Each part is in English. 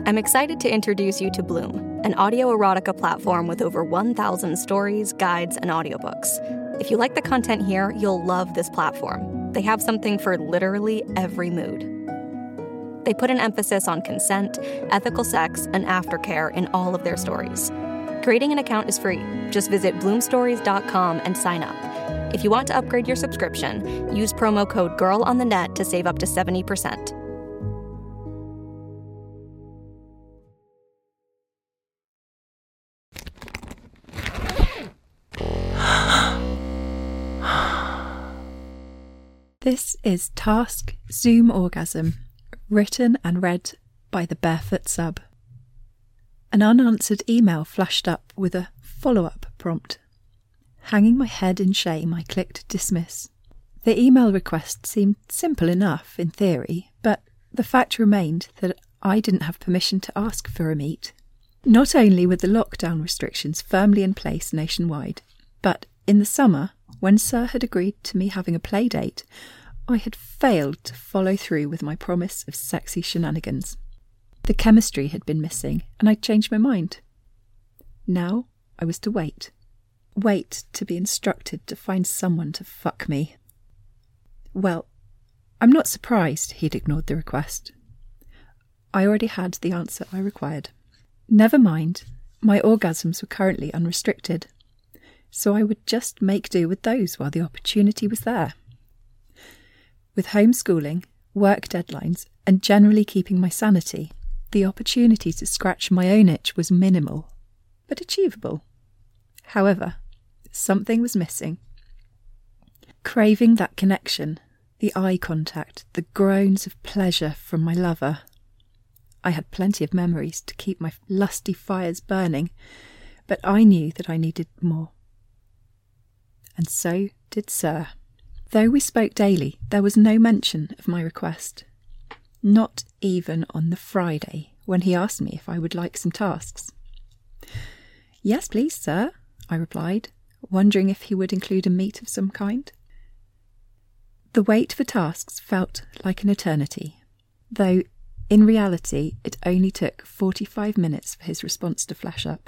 I'm excited to introduce you to Bloom, an audio erotica platform with over 1,000 stories, guides, and audiobooks. If you like the content here, you'll love this platform. They have something for literally every mood. They put an emphasis on consent, ethical sex, and aftercare in all of their stories. Creating an account is free. Just visit bloomstories.com and sign up. If you want to upgrade your subscription, use promo code GIRLONTHENET to save up to 70%. This is Task Zoom Orgasm, written and read by the Barefoot Sub. An unanswered email flashed up with a follow-up prompt. Hanging my head in shame, I clicked dismiss. The email request seemed simple enough in theory, but the fact remained that I didn't have permission to ask for a meet. Not only were the lockdown restrictions firmly in place nationwide, but in the summer, when Sir had agreed to me having a play date, I had failed to follow through with my promise of sexy shenanigans. The chemistry had been missing, and I'd changed my mind. Now I was to wait. Wait to be instructed to find someone to fuck me. Well, I'm not surprised he'd ignored the request. I already had the answer I required. Never mind, my orgasms were currently unrestricted, so I would just make do with those while the opportunity was there. With homeschooling, work deadlines, and generally keeping my sanity, the opportunity to scratch my own itch was minimal, but achievable. However, something was missing. Craving that connection, the eye contact, the groans of pleasure from my lover. I had plenty of memories to keep my lusty fires burning, but I knew that I needed more. And so did Sir. Though we spoke daily, there was no mention of my request. Not even on the Friday, when he asked me if I would like some tasks. "Yes, please, sir," I replied, wondering if he would include a meet of some kind. The wait for tasks felt like an eternity, though in reality it only took 45 minutes for his response to flash up.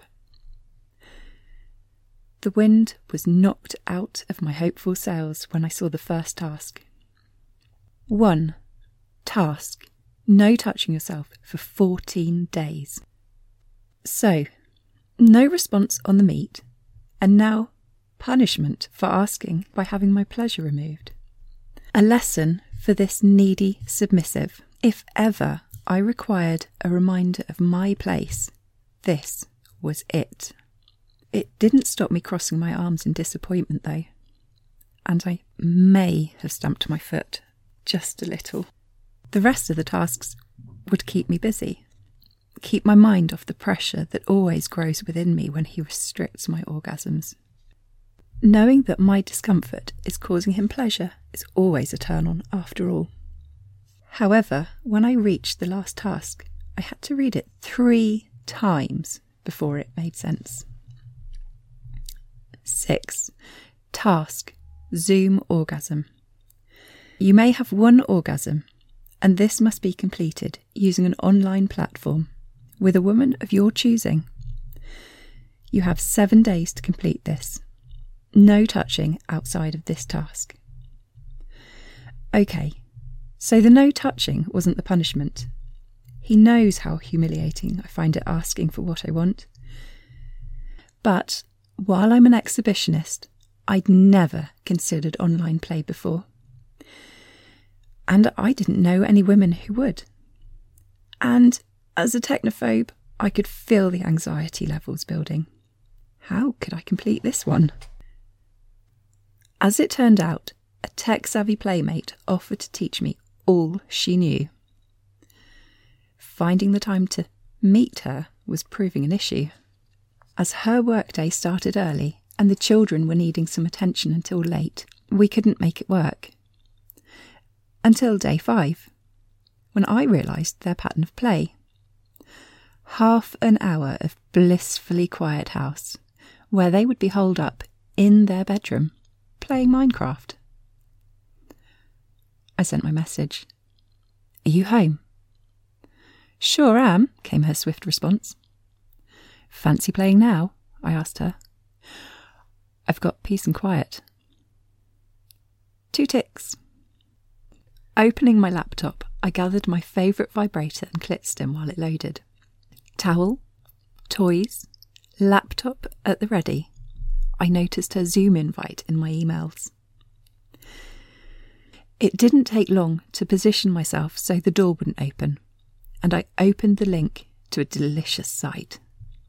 The wind was knocked out of my hopeful sails when I saw the first task. 1. Task: no touching yourself for 14 days. So, no response on the meet, and now punishment for asking by having my pleasure removed. A lesson for this needy submissive. If ever I required a reminder of my place, this was it. It didn't stop me crossing my arms in disappointment, though, and I may have stamped my foot just a little. The rest of the tasks would keep me busy, keep my mind off the pressure that always grows within me when he restricts my orgasms. Knowing that my discomfort is causing him pleasure is always a turn-on after all. However, when I reached the last task, I had to read it 3 times before it made sense. 6. Task: Zoom orgasm. You may have one orgasm, and this must be completed using an online platform with a woman of your choosing. You have 7 days to complete this. No touching outside of this task. Okay, so the no touching wasn't the punishment. He knows how humiliating I find it asking for what I want. But while I'm an exhibitionist, I'd never considered online play before. And I didn't know any women who would. And as a technophobe, I could feel the anxiety levels building. How could I complete this one? As it turned out, a tech-savvy playmate offered to teach me all she knew. Finding the time to meet her was proving an issue. As her workday started early and the children were needing some attention until late, we couldn't make it work. Until day 5, when I realised their pattern of play. Half an hour of blissfully quiet house, where they would be holed up in their bedroom, playing Minecraft. I sent my message. "Are you home?" "Sure am," came her swift response. "Fancy playing now?" I asked her. "I've got peace and quiet." 2 ticks. Opening my laptop, I gathered my favourite vibrator and clit stim while it loaded. Towel, toys, laptop at the ready. I noticed her Zoom invite in my emails. It didn't take long to position myself so the door wouldn't open, and I opened the link to a delicious sight.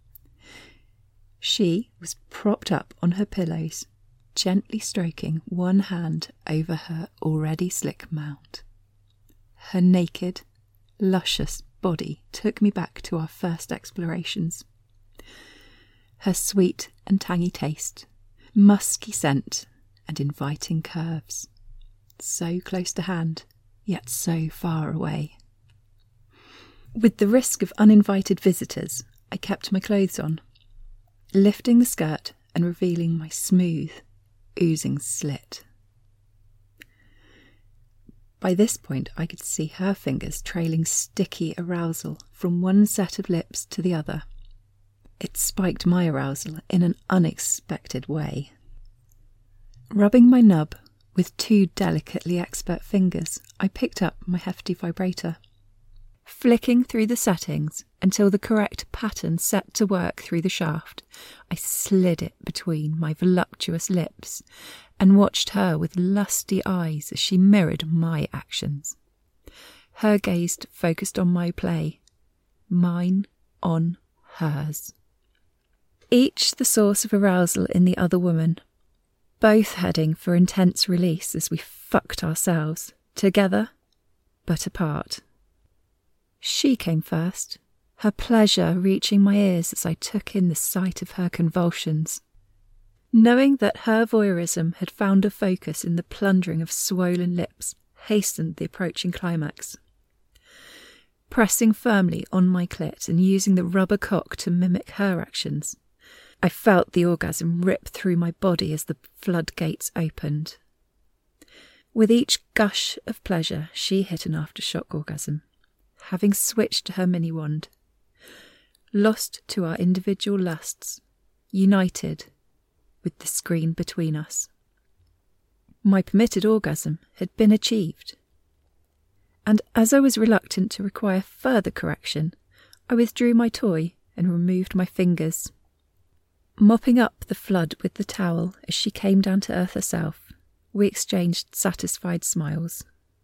She was propped up on her pillows, gently stroking one hand over her already slick mount. Her naked, luscious body took me back to our first explorations. Her sweet and tangy taste, musky scent, and inviting curves. So close to hand, yet so far away. With the risk of uninvited visitors, I kept my clothes on, lifting the skirt and revealing my smooth, oozing slit. By this point, I could see her fingers trailing sticky arousal from one set of lips to the other. It spiked my arousal in an unexpected way. Rubbing my nub with 2 delicately expert fingers, I picked up my hefty vibrator. Flicking through the settings until the correct pattern set to work through the shaft, I slid it between my voluptuous lips and watched her with lusty eyes as she mirrored my actions. Her gaze focused on my play, mine on hers. Each the source of arousal in the other woman, both heading for intense release as we fucked ourselves, together but apart. She came first, her pleasure reaching my ears as I took in the sight of her convulsions. Knowing that her voyeurism had found a focus in the plundering of swollen lips hastened the approaching climax. Pressing firmly on my clit and using the rubber cock to mimic her actions, I felt the orgasm rip through my body as the floodgates opened. With each gush of pleasure, she hit an aftershock orgasm, having switched to her mini wand. Lost to our individual lusts, united with the screen between us. My permitted orgasm had been achieved, and as I was reluctant to require further correction, I withdrew my toy and removed my fingers. Mopping up the flood with the towel as she came down to earth herself, we exchanged satisfied smiles.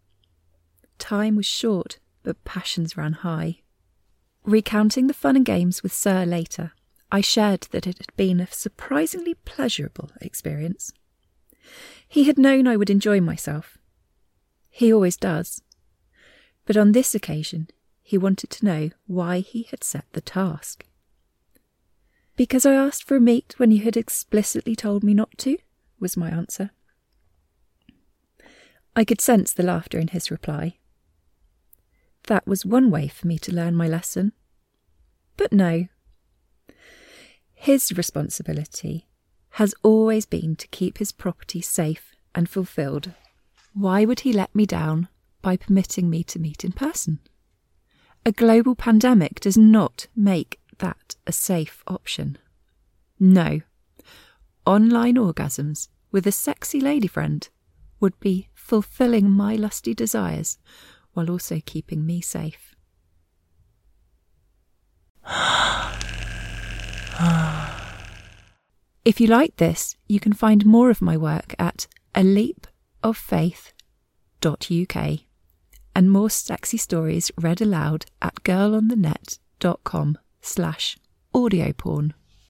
Time was short, but passions ran high. Recounting the fun and games with Sir later, I shared that it had been a surprisingly pleasurable experience. He had known I would enjoy myself. He always does. But on this occasion, he wanted to know why he had set the task. "Because I asked for a meet when you had explicitly told me not to," was my answer. I could sense the laughter in his reply. That was one way for me to learn my lesson. But no. His responsibility has always been to keep his property safe and fulfilled. Why would he let me down by permitting me to meet in person? A global pandemic does not make that a safe option. No. Online orgasms with a sexy lady friend would be fulfilling my lusty desires while also keeping me safe. If you like this, you can find more of my work at aleapoffaith.uk and more sexy stories read aloud at girlonthenet.com/audioporn.